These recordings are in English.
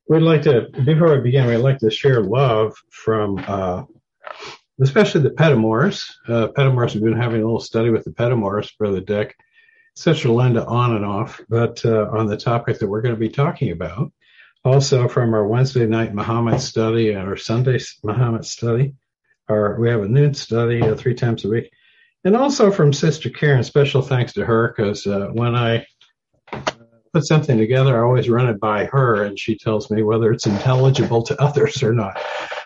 We'd like to, before we begin, we'd like to share love from especially the Pettimores. Pettimores have been having a little study with the Pettimores, Brother Dick, Sister Linda on and off, but on the topic that we're going to be talking about. Also from our Wednesday night Muhammad study and our Sunday Muhammad study. We have a noon study 3 times a week. And also from Sister Karen, special thanks to her, because when I put something together, I always run it by her, and she tells me whether it's intelligible to others or not.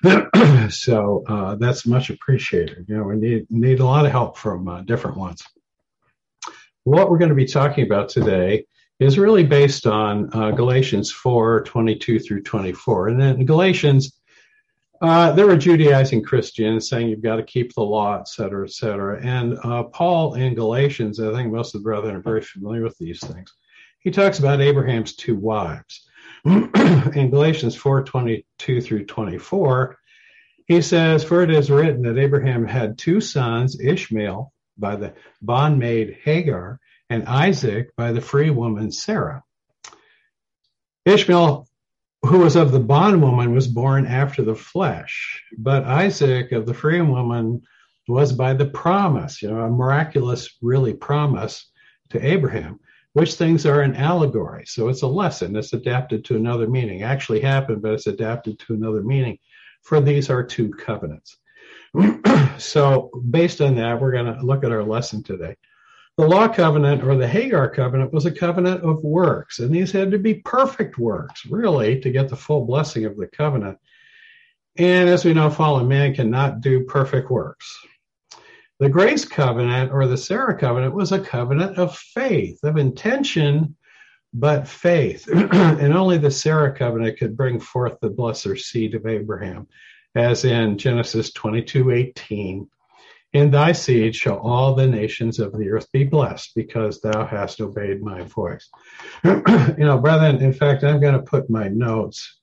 So that's much appreciated. You know, we need a lot of help from different ones. What we're going to be talking about today is really based on Galatians 4:22 through 24. And then in Galatians, there were Judaizing Christians saying you've got to keep the law, et cetera, et cetera. And Paul in Galatians, I think most of the brethren are very familiar with these things. He talks about Abraham's 2 wives. In Galatians 4:22 through 24, he says, "For it is written that Abraham had 2 sons, Ishmael by the bondmaid Hagar, and Isaac by the free woman Sarah. Ishmael, who was of the bondwoman, was born after the flesh, but Isaac of the free woman was by the promise," a miraculous, really, promise to Abraham, which things are an allegory. So it's a lesson. It's adapted to another meaning. Actually happened, but it's adapted to another meaning. For these are 2 covenants. So based on that, we're going to look at our lesson today. The law covenant, or the Hagar covenant, was a covenant of works, and these had to be perfect works, really, to get the full blessing of the covenant. And as we know, fallen man cannot do perfect works. The grace covenant, or the Sarah covenant, was a covenant of faith, of intention, but faith. And only the Sarah covenant could bring forth the blessed seed of Abraham, as in Genesis 22:18. "In thy seed shall all the nations of the earth be blessed, because thou hast obeyed my voice." Brethren, in fact, I'm going to put my notes.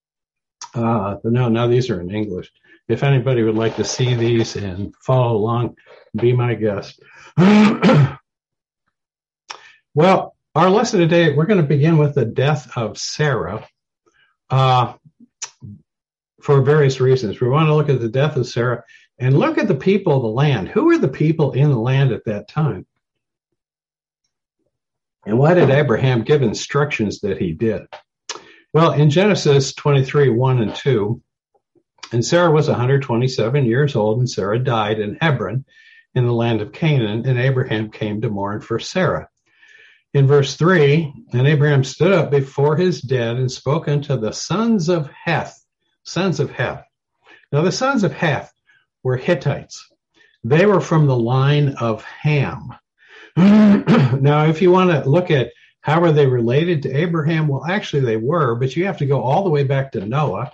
Now these are in English. If anybody would like to see these and follow along, be my guest. Well, our lesson today, we're going to begin with the death of Sarah for various reasons. We want to look at the death of Sarah and look at the people of the land. Who were the people in the land at that time? And why did Abraham give instructions that he did? Well, in Genesis 23:1 and 2, "And Sarah was 127 years old, and Sarah died in Hebron in the land of Canaan, and Abraham came to mourn for Sarah." In verse 3, "And Abraham stood up before his dead and spoke unto the sons of Heth." Sons of Heth. Now, the sons of Heth were Hittites. They were from the line of Ham. Now, if you want to look at how were they related to Abraham, well, actually they were, but you have to go all the way back to Noah.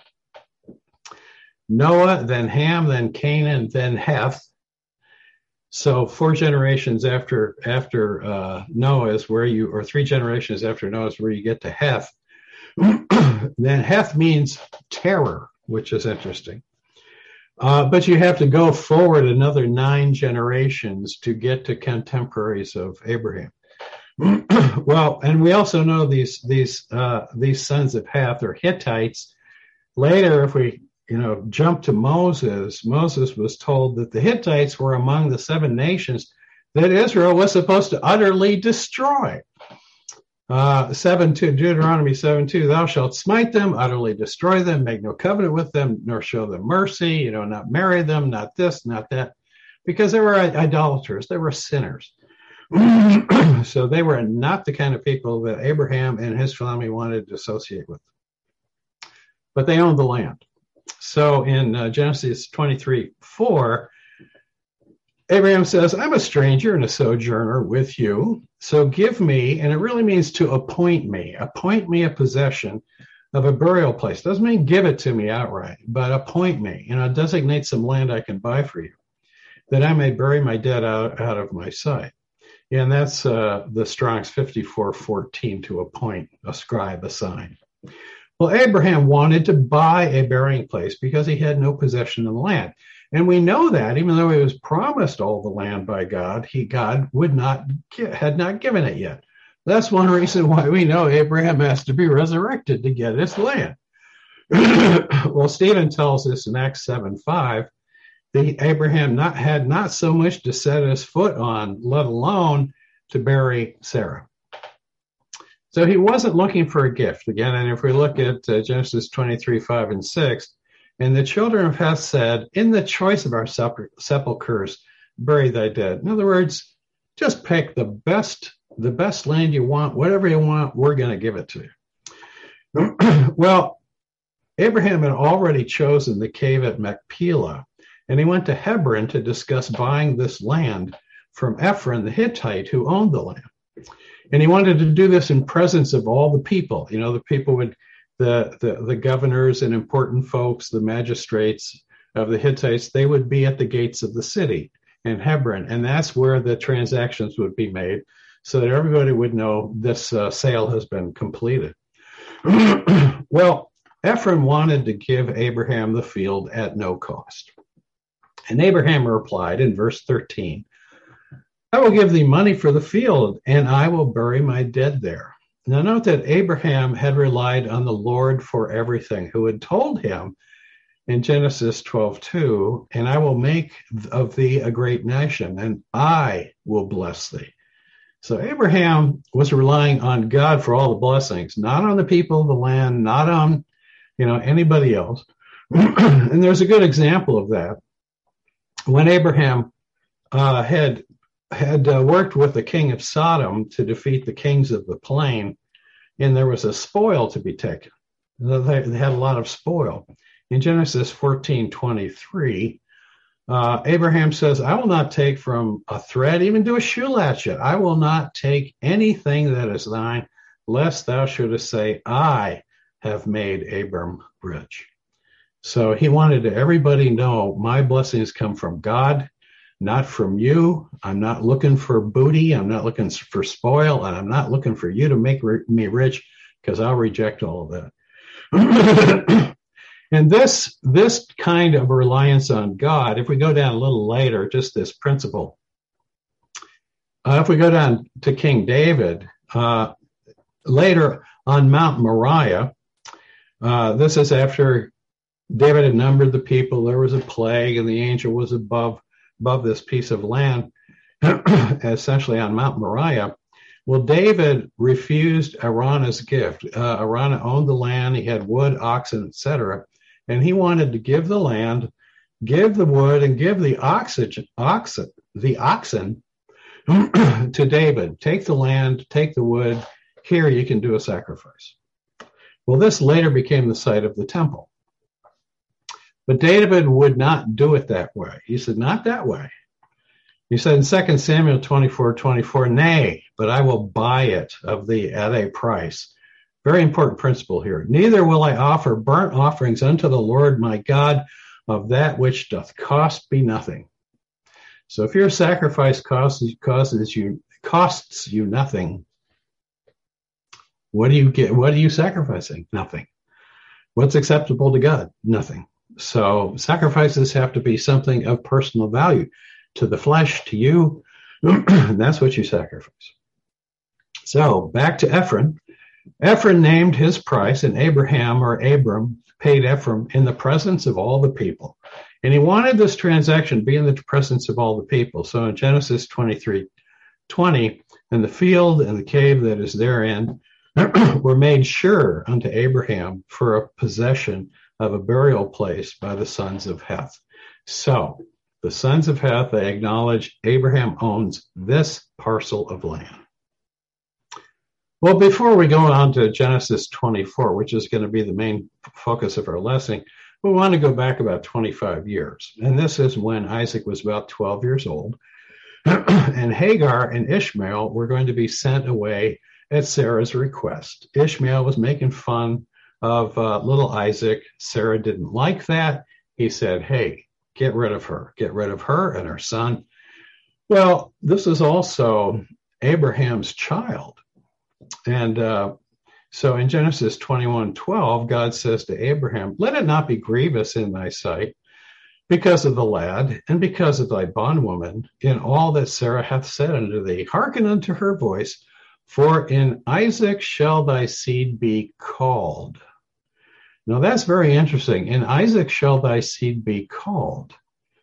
Noah, then Ham, then Canaan, then Heth. So 4 generations after Noah is where you, or 3 generations after Noah is where you get to Heth. Then Heth means terror, which is interesting. But you have to go forward another 9 generations to get to contemporaries of Abraham. Well, and we also know these sons of Heth are Hittites. Later, if we jump to Moses was told that the Hittites were among the 7 nations that Israel was supposed to utterly destroy. 7:2, Deuteronomy 7:2, "Thou shalt smite them, utterly destroy them, make no covenant with them, nor show them mercy, not marry them, not this, not that," because they were idolaters, they were sinners. So they were not the kind of people that Abraham and his family wanted to associate with. But they owned the land. So in Genesis 23:4, Abraham says, "I'm a stranger and a sojourner with you, so give me," and it really means to appoint me a possession of a burial place. Doesn't mean give it to me outright, but appoint me, designate some land I can buy for you, that I may bury my dead out of my sight. And that's the Strong's 54:14, to appoint, ascribe, assign. Well, Abraham wanted to buy a burying place because he had no possession of the land. And we know that even though he was promised all the land by God, God had not given it yet. That's one reason why we know Abraham has to be resurrected to get his land. Well, Stephen tells us in Acts 7:5, that Abraham had not so much to set his foot on, let alone to bury Sarah. So he wasn't looking for a gift. Again, and if we look at Genesis 23:5 and 6, and the children of Heth said, in the choice of our sepulchres, bury thy dead. In other words, just pick the best land you want, whatever you want, we're going to give it to you. Well, Abraham had already chosen the cave at Machpelah, and he went to Hebron to discuss buying this land from Ephron the Hittite, who owned the land. And he wanted to do this in presence of all the people. You know, the people would, the governors and important folks, the magistrates of the Hittites, they would be at the gates of the city in Hebron. And that's where the transactions would be made so that everybody would know this sale has been completed. Well, Ephron wanted to give Abraham the field at no cost. And Abraham replied in verse 13, I will give thee money for the field, and I will bury my dead there. Now note that Abraham had relied on the Lord for everything, who had told him in Genesis 12:2, and I will make of thee a great nation, and I will bless thee. So Abraham was relying on God for all the blessings, not on the people of the land, not on, anybody else. And there's a good example of that. When Abraham had worked with the king of Sodom to defeat the kings of the plain, and there was a spoil to be taken. They had a lot of spoil. In Genesis 14:23, Abraham says, I will not take from a thread, even to a shoe latchet. I will not take anything that is thine, lest thou shouldest say, I have made Abram rich. So he wanted to everybody know, my blessings come from God, not from you. I'm not looking for booty. I'm not looking for spoil. And I'm not looking for you to make me rich, because I'll reject all of that. And this kind of reliance on God, if we go down a little later, just this principle, if we go down to King David, later on Mount Moriah, this is after David had numbered the people. There was a plague, and the angel was above this piece of land, essentially on Mount Moriah. Well, David refused Araunah's gift. Araunah owned the land. He had wood, oxen, etc. And he wanted to give the land, give the wood, and give the oxen to David. Take the land, take the wood. Here you can do a sacrifice. Well, this later became the site of the temple. But David would not do it that way. He said, not that way. He said in 2 Samuel 24:24, nay, but I will buy it of thee at a price. Very important principle here. Neither will I offer burnt offerings unto the Lord my God of that which doth cost me nothing. So if your sacrifice costs you nothing, what do you get? What are you sacrificing? Nothing. What's acceptable to God? Nothing. So sacrifices have to be something of personal value to the flesh, to you. That's what you sacrifice. So back to Ephron. Ephron named his price, and Abraham or Abram paid Ephron in the presence of all the people. And he wanted this transaction to be in the presence of all the people. So in Genesis 23:20, and the field and the cave that is therein were made sure unto Abraham for a possession of a burial place by the sons of Heth. So the sons of Heth, they acknowledge Abraham owns this parcel of land. Well, before we go on to Genesis 24, which is going to be the main focus of our lesson, we want to go back about 25 years. And this is when Isaac was about 12 years old. And Hagar and Ishmael were going to be sent away at Sarah's request. Ishmael was making fun of little Isaac. Sarah didn't like that. He said, hey, get rid of her and her son. Well, this is also Abraham's child. And so in Genesis 21:12, God says to Abraham, let it not be grievous in thy sight because of the lad and because of thy bondwoman in all that Sarah hath said unto thee. Hearken unto her voice, for in Isaac shall thy seed be called. Now that's very interesting. In Isaac shall thy seed be called.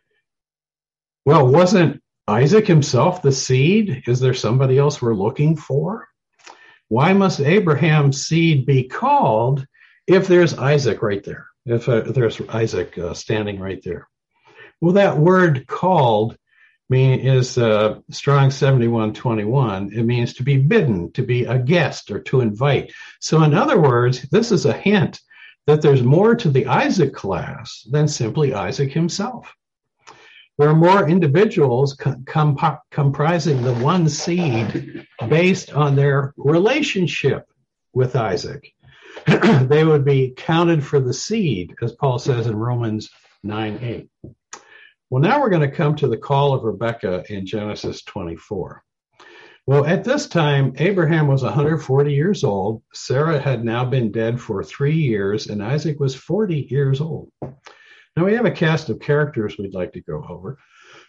Well, wasn't Isaac himself the seed? Is there somebody else we're looking for? Why must Abraham's seed be called if there's Isaac right there? If there's Isaac standing right there? Well, that word called is Strong 7121. It means to be bidden, to be a guest, or to invite. So in other words, this is a hint that there's more to the Isaac class than simply Isaac himself. There are more individuals comprising the one seed based on their relationship with Isaac. They would be counted for the seed, as Paul says in Romans 9:8. Well, now we're going to come to the call of Rebekah in Genesis 24. Well, at this time, Abraham was 140 years old. Sarah had now been dead for 3 years, and Isaac was 40 years old. Now we have a cast of characters we'd like to go over.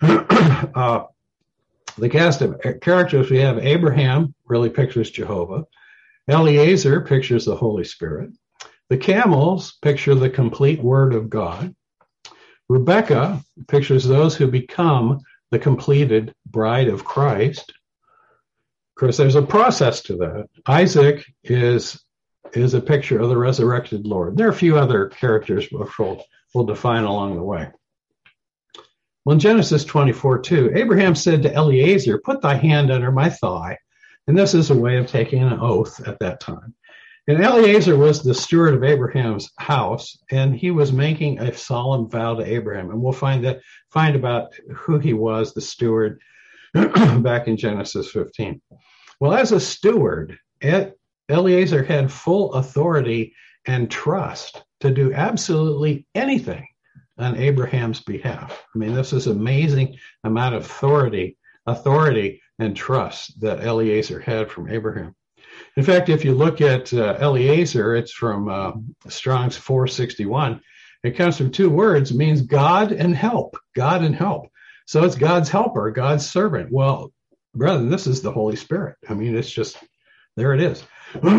The cast of characters we have: Abraham really pictures Jehovah. Eliezer pictures the Holy Spirit. The camels picture the complete Word of God. Rebekah pictures those who become the completed bride of Christ. Of course, there's a process to that. Isaac is a picture of the resurrected Lord. There are a few other characters we'll define along the way. Well, in Genesis 24:2, Abraham said to Eliezer, "Put thy hand under my thigh." And this is a way of taking an oath at that time. And Eliezer was the steward of Abraham's house, and he was making a solemn vow to Abraham. And we'll find about who he was, the steward, back in Genesis 15. Well, as a steward, Eliezer had full authority and trust to do absolutely anything on Abraham's behalf. I mean, this is amazing amount of authority and trust that Eliezer had from Abraham. In fact, if you look at Eliezer, it's from Strong's 461. It comes from two words. It means God and help. God and help. So it's God's helper, God's servant. Well, brethren, this is the Holy Spirit. I mean, it's just, there it is.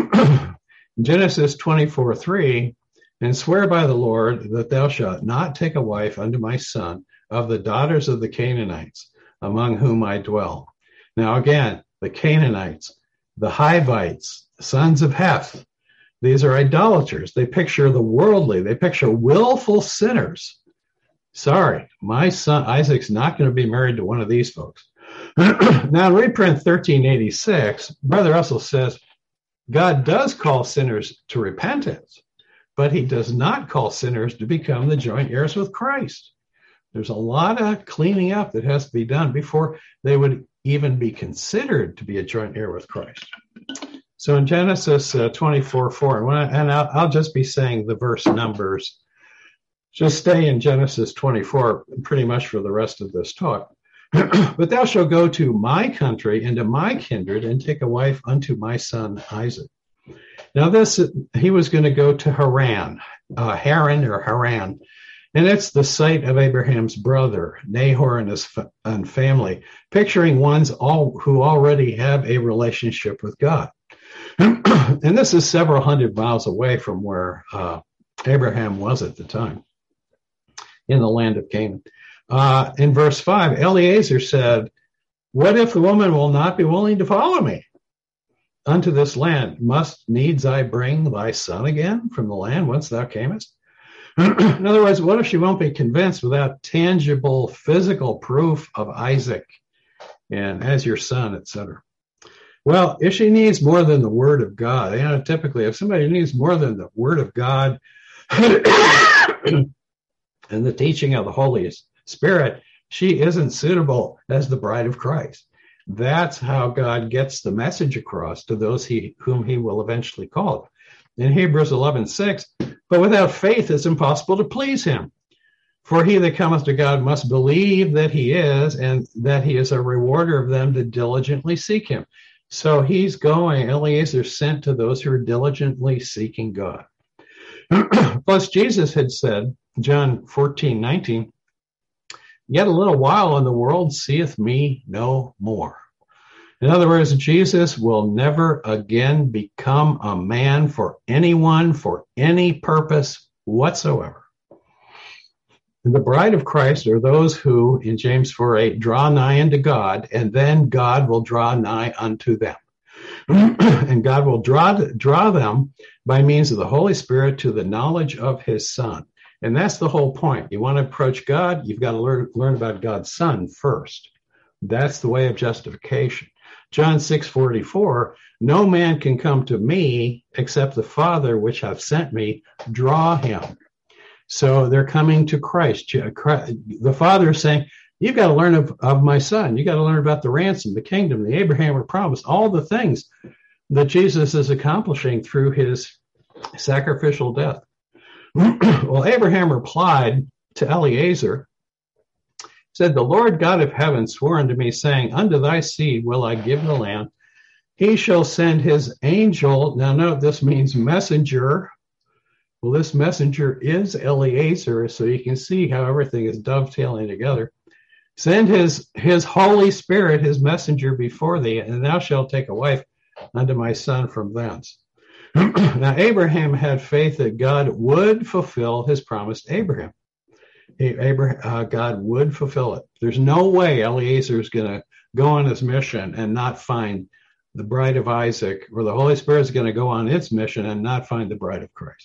Genesis 24:3, and swear by the Lord that thou shalt not take a wife unto my son of the daughters of the Canaanites, among whom I dwell. Now again, the Canaanites, the Hivites, the sons of Heth, these are idolaters. They picture the worldly. They picture willful sinners. Sorry, my son Isaac's not going to be married to one of these folks. Now, in reprint 1386, Brother Russell says, God does call sinners to repentance, but he does not call sinners to become the joint heirs with Christ. There's a lot of cleaning up that has to be done before they would even be considered to be a joint heir with Christ. So in Genesis 24:4, and I'll just be saying the verse numbers. Just stay in Genesis 24 pretty much for the rest of this talk. But thou shalt go to my country and to my kindred and take a wife unto my son Isaac. Now he was going to go to Haran, and it's the site of Abraham's brother, Nahor and his family, picturing ones who already have a relationship with God. And this is several hundred miles away from where Abraham was at the time, in the land of Canaan. In verse 5, Eliezer said, what if the woman will not be willing to follow me unto this land? Must needs I bring thy son again from the land whence thou camest? In other words, what if she won't be convinced without tangible physical proof of Isaac and as your son, etc.? Well, if she needs more than the word of God, typically if somebody needs more than the word of God and the teaching of the Holy Spirit, she isn't suitable as the bride of Christ. That's how God gets the message across to those whom he will eventually call. In Hebrews 11:6, but without faith it's impossible to please him. For he that cometh to God must believe that he is, and that he is a rewarder of them that diligently seek him. So Eliezer sent to those who are diligently seeking God. Plus Jesus had said, John 14:19, yet a little while and the world seeth me no more. In other words, Jesus will never again become a man for anyone, for any purpose, whatsoever. And the bride of Christ are those who, in James 4:8, draw nigh unto God, and then God will draw nigh unto them. And God will draw them by means of the Holy Spirit to the knowledge of his Son. And that's the whole point. You want to approach God, you've got to learn about God's Son first. That's the way of justification. John 6:44, no man can come to me except the Father which hath sent me draw him. So they're coming to Christ. The Father is saying, you've got to learn of my Son. You've got to learn about the ransom, the kingdom, the Abrahamic promise, all the things that Jesus is accomplishing through his sacrificial death. Well, Abraham replied to Eliezer, said, the Lord God of heaven swore unto me, saying, unto thy seed will I give the land. He shall send his angel. Now note, this means messenger. Well, this messenger is Eliezer, so you can see how everything is dovetailing together. Send his Holy Spirit, his messenger, before thee, and thou shalt take a wife unto my son from thence. Now, Abraham had faith that God would fulfill his promise to Abraham. God would fulfill it. There's no way Eliezer is going to go on his mission and not find the bride of Isaac, or the Holy Spirit is going to go on its mission and not find the bride of Christ.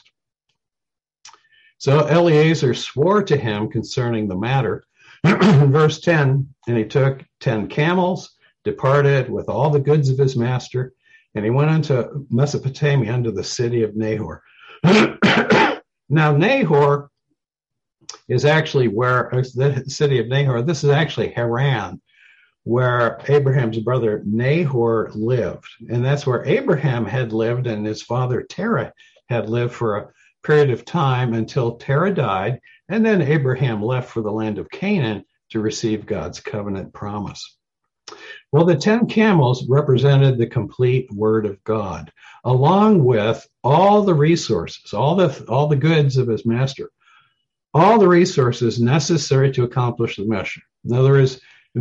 So Eliezer swore to him concerning the matter. Verse 10, and he took 10 camels, departed with all the goods of his master, and he went into Mesopotamia unto the city of Nahor. Now, Nahor is actually where the city of Nahor, this is actually Haran, where Abraham's brother Nahor lived. And that's where Abraham had lived, and his father Terah had lived for a period of time until Terah died. And then Abraham left for the land of Canaan to receive God's covenant promise. Well, the 10 camels represented the complete word of God, along with all the resources, all the goods of his master, all the resources necessary to accomplish the mission. In other words,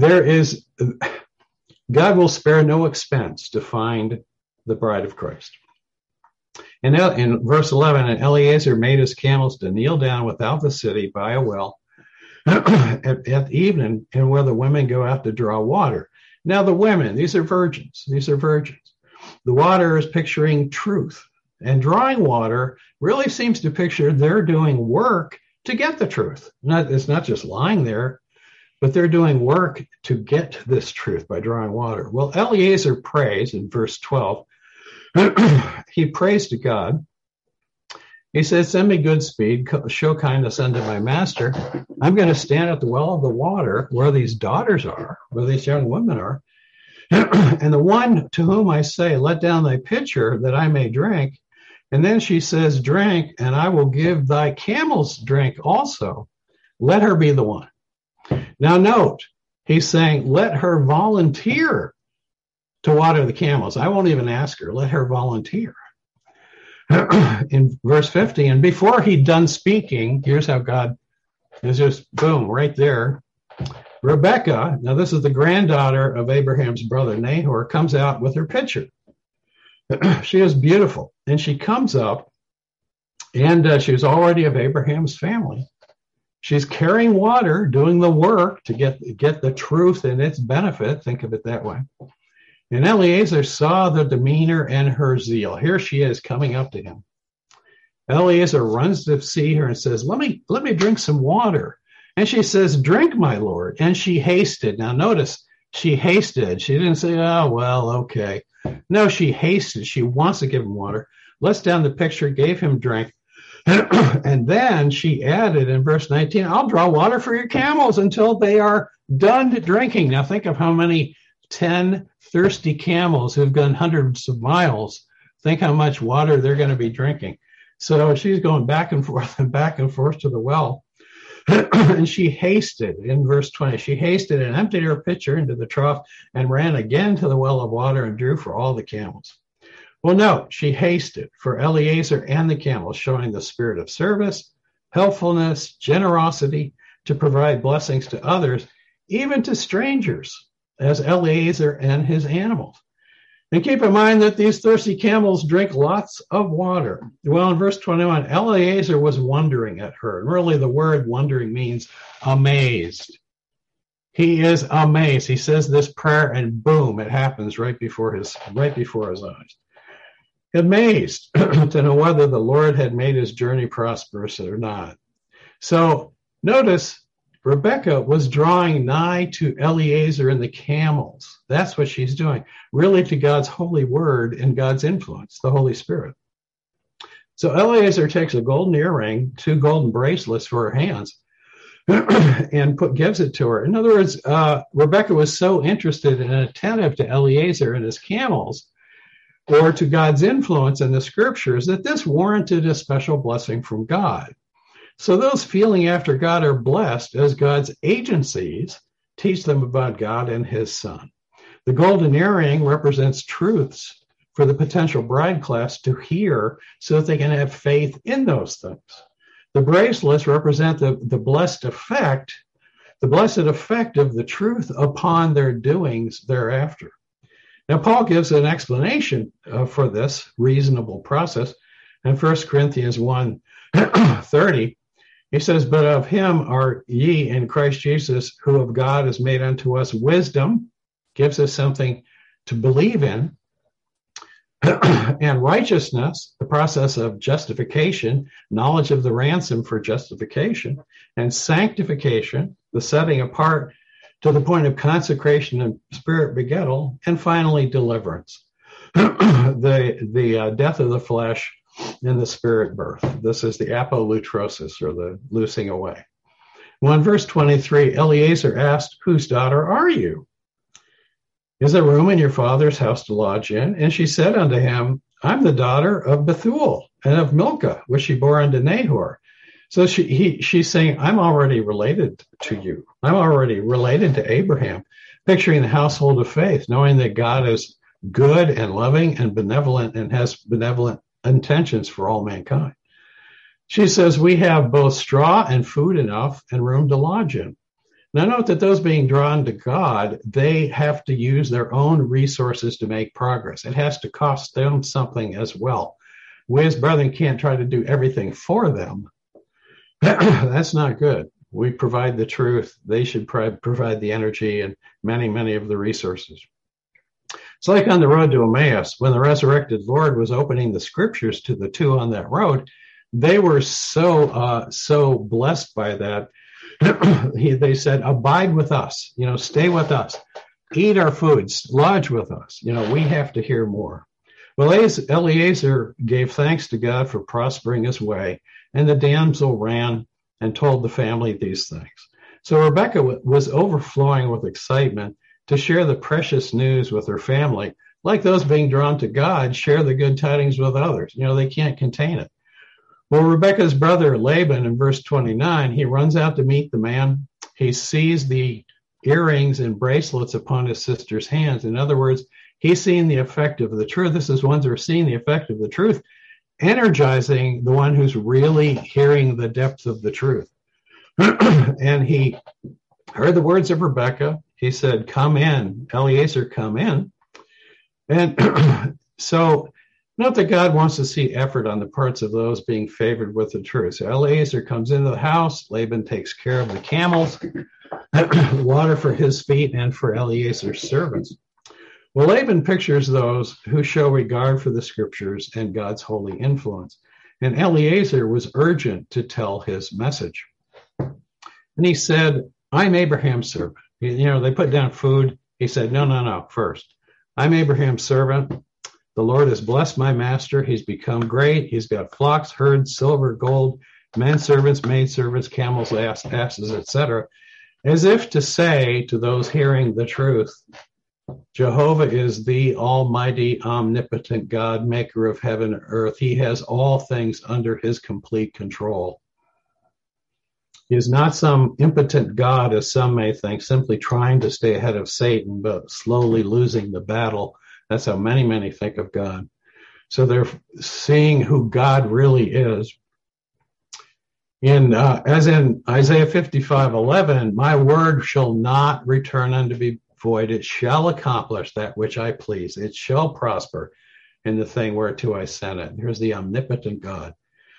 God will spare no expense to find the bride of Christ. And in verse 11, and Eliezer made his camels to kneel down without the city by a well at evening, and where the women go out to draw water. Now the women, these are virgins. The water is picturing truth. And drawing water really seems to picture they're doing work to get the truth. It's not just lying there, but they're doing work to get this truth by drawing water. Well, Eliezer prays in verse 12. He prays to God. He says, send me good speed, show kindness unto my master. I'm going to stand at the well of the water where these daughters are, where these young women are. And the one to whom I say, let down thy pitcher that I may drink. And then she says, drink, and I will give thy camels drink also. Let her be the one. Now note, he's saying, let her volunteer to water the camels. I won't even ask her. Let her volunteer. In verse 50, and before he'd done speaking, here's how God is just boom, right there. Rebecca, now this is the granddaughter of Abraham's brother Nahor, comes out with her pitcher. She is beautiful, and she comes up, and she's already of Abraham's family. She's carrying water, doing the work to get the truth and its benefit. Think of it that way. And Eliezer saw the demeanor and her zeal. Here she is coming up to him. Eliezer runs to see her and says, let me drink some water. And she says, drink, my lord. And she hasted. Now notice, she hasted. She didn't say, oh, well, okay. No, she hasted. She wants to give him water. Lets down the pitcher, gave him drink. And then she added in verse 19, I'll draw water for your camels until they are done drinking. Now think of how many 10 thirsty camels who've gone hundreds of miles. Think how much water they're going to be drinking. So she's going back and forth to the well. And she hasted, in verse 20, she hasted and emptied her pitcher into the trough and ran again to the well of water and drew for all the camels. Well, no, she hasted for Eliezer and the camels, showing the spirit of service, helpfulness, generosity to provide blessings to others, even to strangers, as Eliezer and his animals. And keep in mind that these thirsty camels drink lots of water. Well, in verse 21, Eliezer was wondering at her. And really the word wondering means amazed. He is amazed. He says this prayer and boom, it happens right before his eyes. Amazed to know whether the Lord had made his journey prosperous or not. So notice Rebekah was drawing nigh to Eliezer and the camels. That's what she's doing, really to God's holy word and God's influence, the Holy Spirit. So Eliezer takes a golden earring, 2 golden bracelets for her hands, and gives it to her. In other words, Rebekah was so interested and attentive to Eliezer and his camels, or to God's influence in the scriptures, that this warranted a special blessing from God. So those feeling after God are blessed as God's agencies teach them about God and his son. The golden earring represents truths for the potential bride class to hear so that they can have faith in those things. The bracelets represent the blessed effect of the truth upon their doings thereafter. Now, Paul gives an explanation for this reasonable process in 1 Corinthians 1:30. He says, "But of him are ye in Christ Jesus, who of God is made unto us wisdom," gives us something to believe in, "and righteousness," the process of justification, knowledge of the ransom for justification, and sanctification, the setting apart to the point of consecration and spirit begettal, and finally deliverance, the death of the flesh and the spirit birth. This is the apolutrosis, or the loosing away. Well, in verse 23, Eliezer asked, "Whose daughter are you? Is there room in your father's house to lodge in?" And she said unto him, "I'm the daughter of Bethuel and of Milcah, which she bore unto Nahor." So she's saying, I'm already related to you. I'm already related to Abraham, picturing the household of faith, knowing that God is good and loving and benevolent and has benevolent intentions for all mankind. She says, "We have both straw and food enough and room to lodge in." Now note that those being drawn to God, they have to use their own resources to make progress. It has to cost them something as well. We as brethren can't try to do everything for them. That's not good. We provide the truth. They should provide the energy and many, many of the resources. It's like on the road to Emmaus, when the resurrected Lord was opening the scriptures to the two on that road, they were so blessed by that. They said, "Abide with us, stay with us, eat our foods, lodge with us. We have to hear more." Well, Eliezer gave thanks to God for prospering his way, and the damsel ran and told the family these things. So Rebekah was overflowing with excitement to share the precious news with her family. Like those being drawn to God, share the good tidings with others. They can't contain it. Well, Rebekah's brother Laban, in verse 29, he runs out to meet the man. He sees the earrings and bracelets upon his sister's hands. In other words, he's seeing the effect of the truth. This is ones who are seeing the effect of the truth, energizing the one who's really hearing the depth of the truth. And he heard the words of Rebekah. He said, "Come in, Eliezer, come in." And so note that God wants to see effort on the parts of those being favored with the truth. So Eliezer comes into the house. Laban takes care of the camels, water for his feet and for Eliezer's servants. Well, Laban pictures those who show regard for the scriptures and God's holy influence. And Eliezer was urgent to tell his message. And he said, "I'm Abraham's servant." They put down food. He said, No, first. "I'm Abraham's servant. The Lord has blessed my master. He's become great. He's got flocks, herds, silver, gold, men servants, maid servants, camels, asses, etc." As if to say to those hearing the truth, Jehovah is the almighty, omnipotent God, maker of heaven and earth. He has all things under his complete control. He is not some impotent God, as some may think, simply trying to stay ahead of Satan, but slowly losing the battle. That's how many think of God. So they're seeing who God really is. As in Isaiah 55:11, "My word shall not return unto me void. It shall accomplish that which I please. It shall prosper in the thing whereto I sent it. Here's the omnipotent God.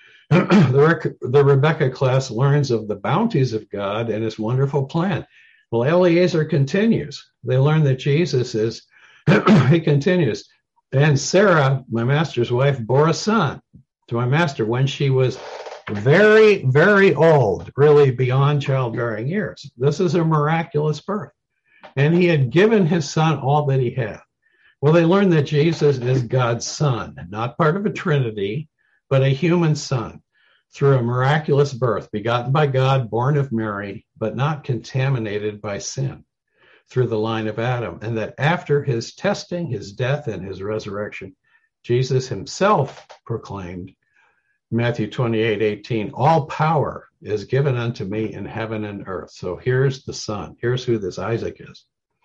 The Rebecca class learns of the bounties of God and his wonderful plan. Well, Eliezer continues. They learn that Jesus is, he continues, and Sarah, my master's wife, bore a son to my master when she was very, very old, really beyond childbearing years. This is a miraculous birth. And he had given his son all that he had. Well, they learned that Jesus is God's son, not part of a trinity, but a human son through a miraculous birth, begotten by God, born of Mary, but not contaminated by sin through the line of Adam. And that after his testing, his death, and his resurrection, Jesus himself proclaimed, Matthew 28:18, all power is given unto me in heaven and earth. So here's the son. Here's who this Isaac is.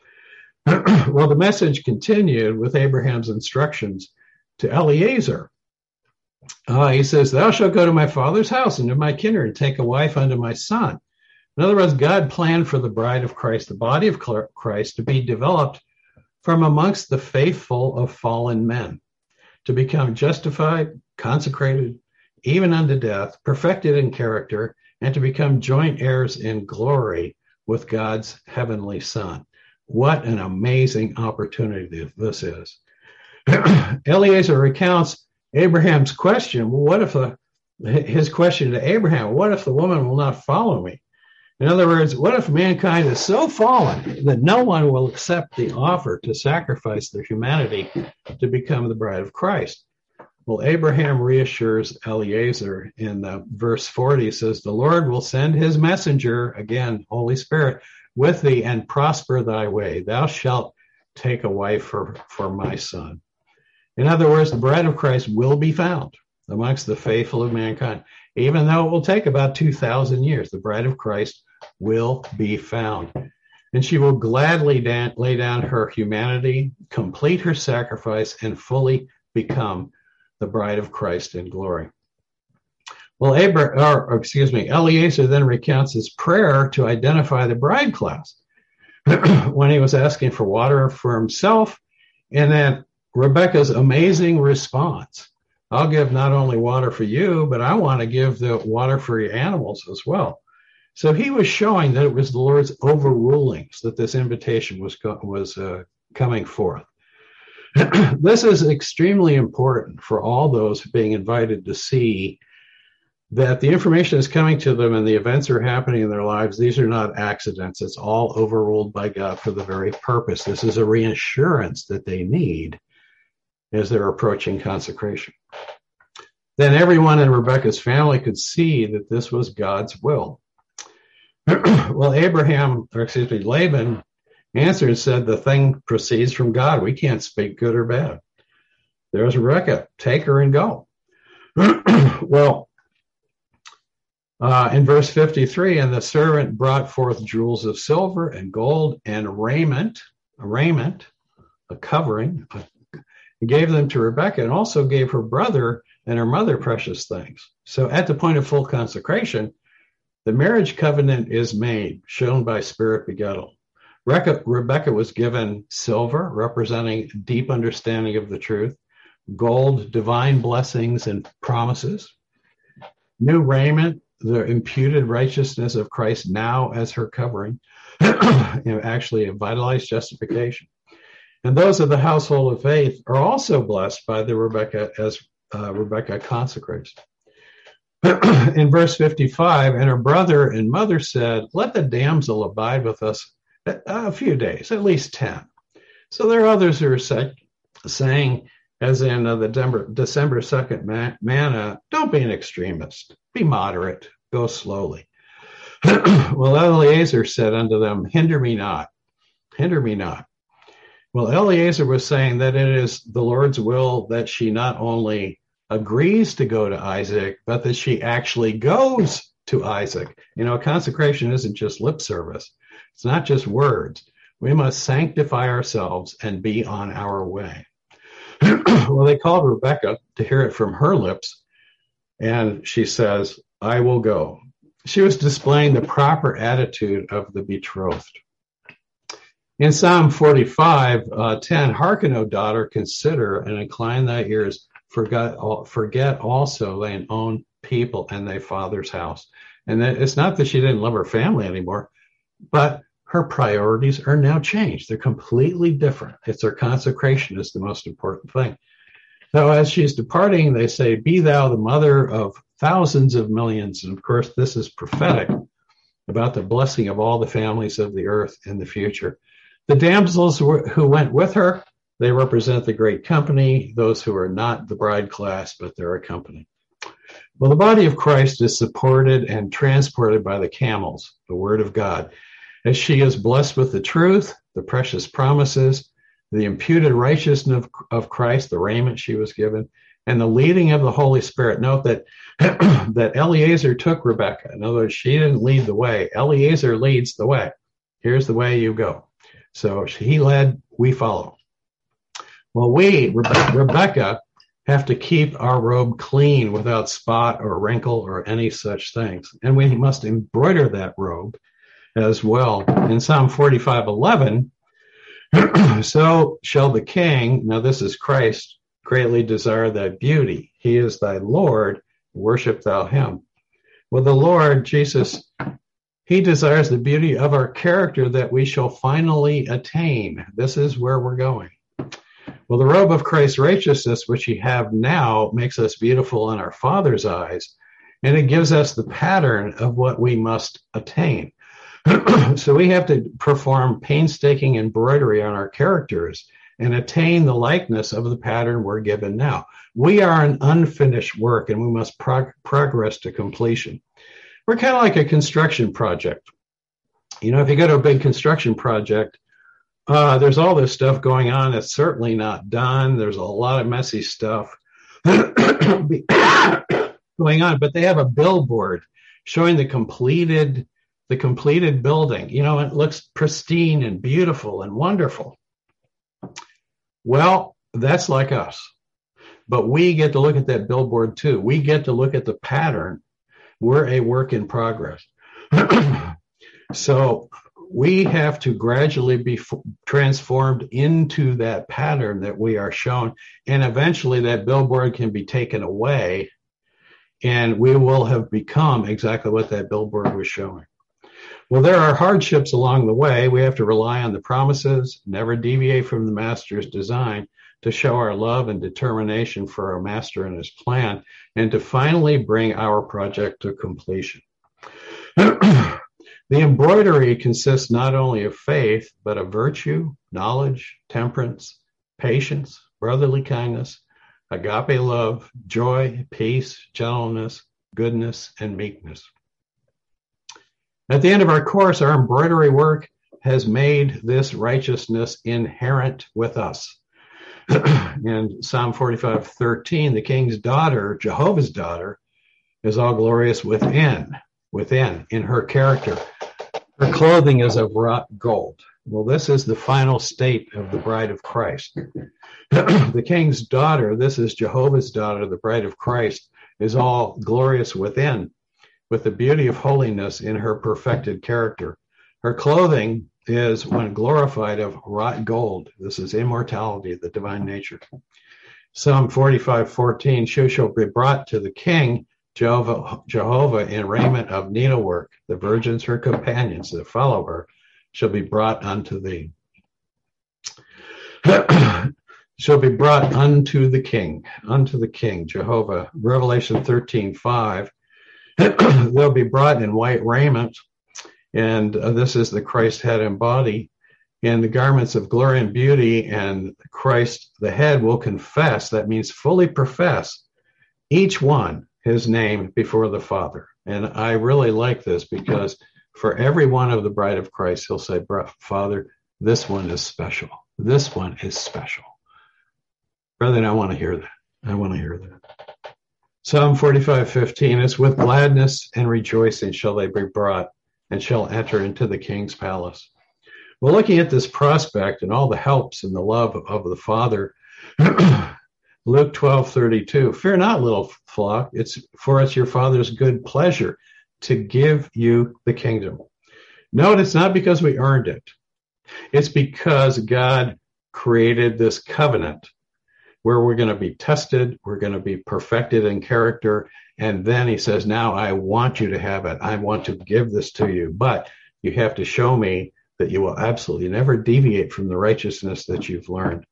Well, the message continued with Abraham's instructions to Eliezer. He says, thou shalt go to my father's house and to my kindred and take a wife unto my son. In other words, God planned for the bride of Christ, the body of Christ, to be developed from amongst the faithful of fallen men, to become justified, consecrated, even unto death, perfected in character, and to become joint heirs in glory with God's heavenly Son. What an amazing opportunity this is. Eliezer recounts Abraham's question. Well, his question to Abraham, what if the woman will not follow me? In other words, what if mankind is so fallen that no one will accept the offer to sacrifice their humanity to become the bride of Christ? Well, Abraham reassures Eliezer in verse 40, says, the Lord will send his messenger, again, Holy Spirit, with thee and prosper thy way. Thou shalt take a wife for my son. In other words, the bride of Christ will be found amongst the faithful of mankind. Even though it will take about 2,000 years, the bride of Christ will be found. And she will gladly lay down her humanity, complete her sacrifice, and fully become the bride of Christ in glory. Well, Eliezer then recounts his prayer to identify the bride class when he was asking for water for himself, and then Rebecca's amazing response. I'll give not only water for you, but I want to give the water for your animals as well. So he was showing that it was the Lord's overrulings that this invitation was coming forth. This is extremely important for all those being invited to see that the information is coming to them and the events are happening in their lives. These are not accidents. It's all overruled by God for the very purpose. This is a reassurance that they need as they're approaching consecration. Then everyone in Rebecca's family could see that this was God's will. Well, Laban answered and said, the thing proceeds from God. We can't speak good or bad. There's Rebecca. Take her and go. Well, in verse 53, and the servant brought forth jewels of silver and gold and raiment, a covering, and gave them to Rebecca, and also gave her brother and her mother precious things. So at the point of full consecration, the marriage covenant is made, shown by spirit begettal. Rebecca was given silver, representing deep understanding of the truth, gold, divine blessings and promises, new raiment, the imputed righteousness of Christ now as her covering, actually a vitalized justification. And those of the household of faith are also blessed by the Rebecca as Rebecca consecrates. In verse 55, and her brother and mother said, let the damsel abide with us a few days, at least 10. So there are others who are saying, as in the December 2nd manna, don't be an extremist, be moderate, go slowly. Well, Eliezer said unto them, hinder me not. Well, Eliezer was saying that it is the Lord's will that she not only agrees to go to Isaac, but that she actually goes to Isaac. You know, consecration isn't just lip service. It's not just words. We must sanctify ourselves and be on our way. Well, they called Rebecca to hear it from her lips, and she says, I will go. She was displaying the proper attitude of the betrothed. In Psalm 45:10, hearken, O daughter, consider and incline thy ears. Forget also thine own people and thy father's house. And it's not that she didn't love her family anymore, but her priorities are now changed. They're completely different. It's her consecration is the most important thing. So as she's departing, they say, be thou the mother of thousands of millions. And of course, this is prophetic about the blessing of all the families of the earth in the future. The damsels who went with her, they represent the great company, those who are not the bride class, but they're a company. Well, the body of Christ is supported and transported by the camels, the word of God, as she is blessed with the truth, the precious promises, the imputed righteousness of Christ, the raiment she was given, and the leading of the Holy Spirit. Note that that Eliezer took Rebecca. In other words, she didn't lead the way. Eliezer leads the way. Here's the way you go. So he led, we follow. Well, we, Rebecca, have to keep our robe clean without spot or wrinkle or any such things. And we must embroider that robe as well. In Psalm 45:11, so shall the king, now this is Christ, greatly desire thy beauty. He is thy Lord, worship thou him. Well, the Lord, Jesus, he desires the beauty of our character that we shall finally attain. This is where we're going. Well, the robe of Christ's righteousness, which we have now, makes us beautiful in our Father's eyes, and it gives us the pattern of what we must attain. So we have to perform painstaking embroidery on our characters and attain the likeness of the pattern we're given now. We are an unfinished work, and we must progress to completion. We're kind of like a construction project. You know, if you go to a big construction project, there's all this stuff going on that's certainly not done. There's a lot of messy stuff going on, but they have a billboard showing the completed building. You know, it looks pristine and beautiful and wonderful. Well, that's like us. But we get to look at that billboard too. We get to look at the pattern. We're a work in progress. So we have to gradually be transformed into that pattern that we are shown. And eventually that billboard can be taken away, and we will have become exactly what that billboard was showing. Well, there are hardships along the way. We have to rely on the promises, never deviate from the master's design, to show our love and determination for our master and his plan, and to finally bring our project to completion. The embroidery consists not only of faith, but of virtue, knowledge, temperance, patience, brotherly kindness, agape love, joy, peace, gentleness, goodness, and meekness. At the end of our course, our embroidery work has made this righteousness inherent with us. In Psalm 45:13, the king's daughter, Jehovah's daughter, is all glorious within in her character. Her clothing is of wrought gold. Well, this is the final state of the bride of Christ. The king's daughter, this is Jehovah's daughter, the bride of Christ, is all glorious within, with the beauty of holiness in her perfected character. Her clothing is, when glorified, of wrought gold. This is immortality, the divine nature. Psalm 45:14, she shall be brought to the king, Jehovah, in raiment of needlework. The virgins, her companions that follow her, shall be brought unto thee. Shall be brought unto the king, Jehovah. Revelation 13:5. They'll be brought in white raiment, and this is the Christ head and body, in the garments of glory and beauty, and Christ the head will confess, that means fully profess, each one his name before the Father. And I really like this, because for every one of the bride of Christ, he'll say, Father, this one is special. This one is special. Brethren, I want to hear that. I want to hear that. Psalm 45:15, it's with gladness and rejoicing shall they be brought, and shall enter into the king's palace. Well, looking at this prospect and all the helps and the love of the Father, Luke 12:32, fear not, little flock, it's your Father's good pleasure to give you the kingdom. Note, it's not because we earned it. It's because God created this covenant where we're going to be tested, we're going to be perfected in character, and then he says, now I want you to have it. I want to give this to you, but you have to show me that you will absolutely never deviate from the righteousness that you've learned.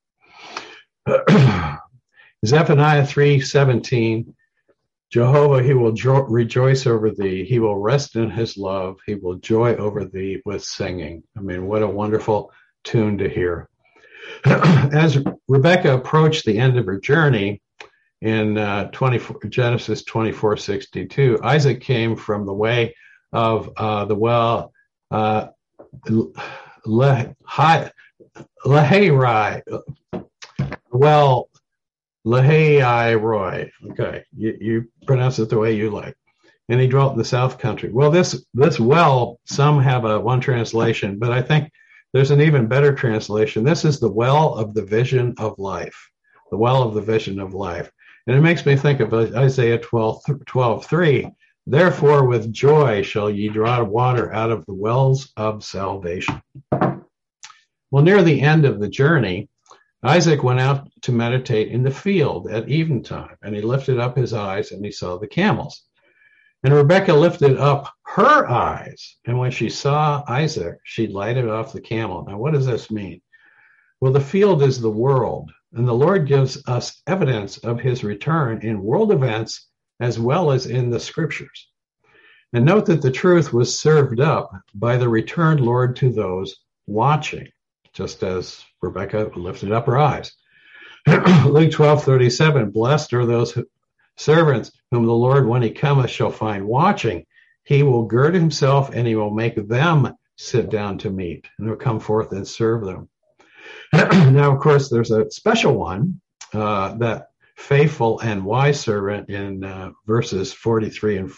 Zephaniah 3:17, Jehovah, he will rejoice over thee. He will rest in his love. He will joy over thee with singing. I mean, what a wonderful tune to hear. As Rebekah approached the end of her journey in Genesis 24:62, Isaac came from the way of the well Lahai Roi. Okay, you pronounce it the way you like. And he dwelt in the south country. Well, this well, some have one translation, but I think there's an even better translation. This is the well of the vision of life. The well of the vision of life. And it makes me think of Isaiah 12:3. Therefore, with joy shall ye draw water out of the wells of salvation. Well, near the end of the journey, Isaac went out to meditate in the field at eventime, and he lifted up his eyes and he saw the camels. And Rebekah lifted up her eyes, and when she saw Isaac, she lighted off the camel. Now, what does this mean? Well, the field is the world, and the Lord gives us evidence of his return in world events as well as in the scriptures. And note that the truth was served up by the returned Lord to those watching, just as Rebekah lifted up her eyes. Luke 12:37, blessed are those servants whom the Lord, when he cometh, shall find watching. He will gird himself, and he will make them sit down to meat, and will come forth and serve them. Now, of course, there's a special one, that faithful and wise servant in verses 43 and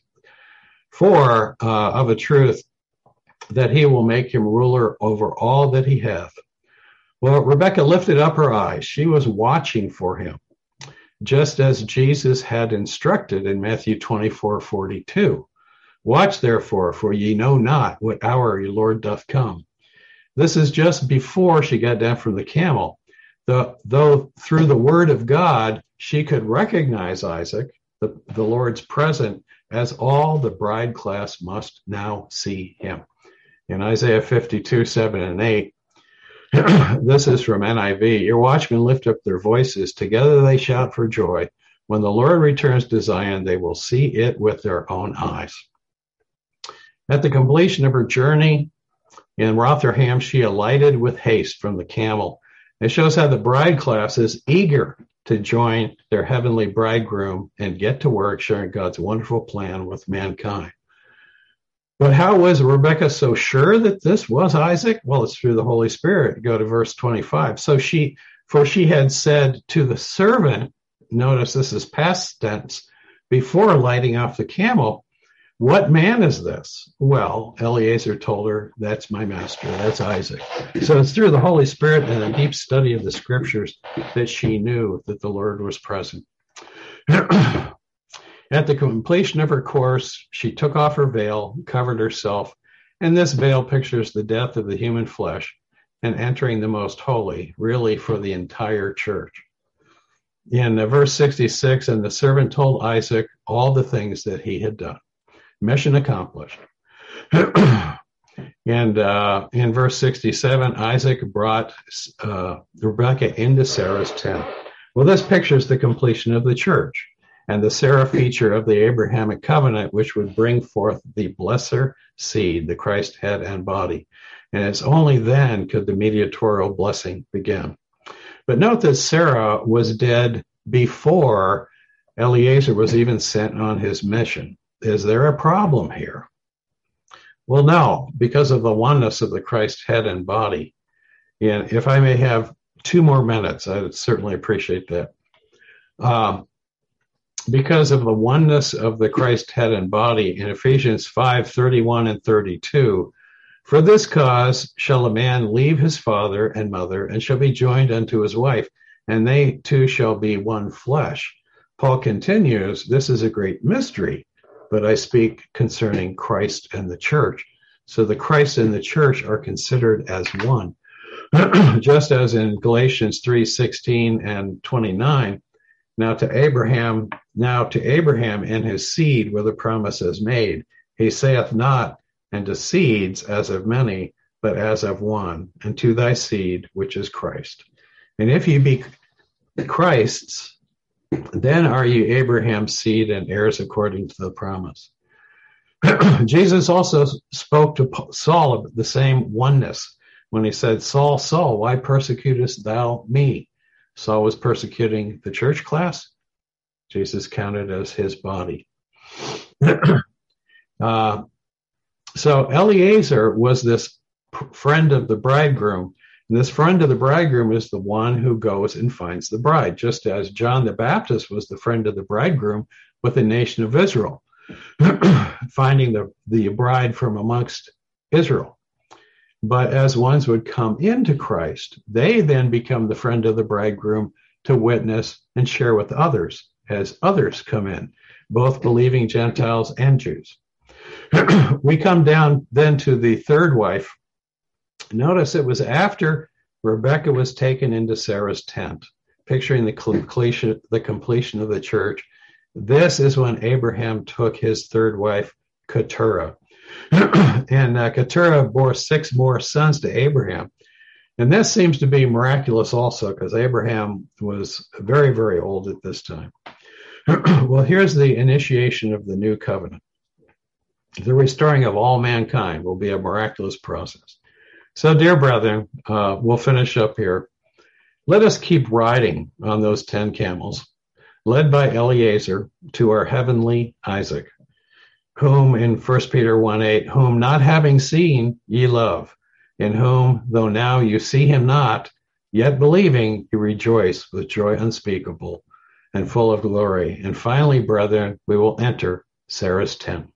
44 of a truth, that he will make him ruler over all that he hath. Well, Rebekah lifted up her eyes. She was watching for him, just as Jesus had instructed in Matthew 24:42. Watch therefore, for ye know not what hour your Lord doth come. This is just before she got down from the camel. Though through the word of God, she could recognize Isaac, the Lord's present, as all the bride class must now see him. In Isaiah 52:7 and 8, this is from NIV, your watchmen lift up their voices, together they shout for joy. When the Lord returns to Zion, they will see it with their own eyes. At the completion of her journey in Rotherham, she alighted with haste from the camel. It shows how the bride class is eager to join their heavenly bridegroom and get to work sharing God's wonderful plan with mankind. But how was Rebekah so sure that this was Isaac? Well, it's through the Holy Spirit. Go to verse 25. For she had said to the servant, notice this is past tense, before lighting off the camel, what man is this? Well, Eliezer told her, that's my master, that's Isaac. So it's through the Holy Spirit and a deep study of the scriptures that she knew that the Lord was present. At the completion of her course, she took off her veil, covered herself, and this veil pictures the death of the human flesh and entering the most holy, really for the entire church. In verse 66, and the servant told Isaac all the things that he had done. Mission accomplished. And in verse 67, Isaac brought Rebekah into Sarah's tent. Well, this pictures the completion of the church and the Sarah feature of the Abrahamic covenant, which would bring forth the blesser seed, the Christ head and body. And it's only then could the mediatorial blessing begin. But note that Sarah was dead before Eliezer was even sent on his mission. Is there a problem here? Well, no, because of the oneness of the Christ head and body. And if I may have 2 more minutes, I would certainly appreciate that. Because of the oneness of the Christ head and body, in Ephesians 5:31 and 32, for this cause shall a man leave his father and mother, and shall be joined unto his wife, and they two shall be one flesh. Paul continues, this is a great mystery, but I speak concerning Christ and the church. So the Christ and the church are considered as one. Just as in Galatians 3:16 and 29, now to Abraham and his seed were the promises made. He saith not, and to seeds as of many, but as of one, and to thy seed, which is Christ. And if ye be Christ's, then are ye Abraham's seed and heirs according to the promise. Jesus also spoke to Saul of the same oneness when he said, Saul, Saul, why persecutest thou me? Saul was persecuting the church class. Jesus counted as his body. So Eliezer was this friend of the bridegroom. And this friend of the bridegroom is the one who goes and finds the bride, just as John the Baptist was the friend of the bridegroom with the nation of Israel, finding the bride from amongst Israel. But as ones would come into Christ, they then become the friend of the bridegroom to witness and share with others as others come in, both believing Gentiles and Jews. We come down then to the third wife. Notice it was after Rebekah was taken into Sarah's tent, picturing the completion of the church. This is when Abraham took his third wife, Keturah. And Keturah bore 6 more sons to Abraham. And this seems to be miraculous also, because Abraham was very, very old at this time. Well, here's the initiation of the new covenant. The restoring of all mankind will be a miraculous process. So, dear brethren, we'll finish up here. Let us keep riding on those 10 camels, led by Eliezer, to our heavenly Isaac, whom in 1 Peter 1:8, whom not having seen ye love, in whom, though now you see him not, yet believing you rejoice with joy unspeakable and full of glory. And finally, brethren, we will enter Sarah's tent.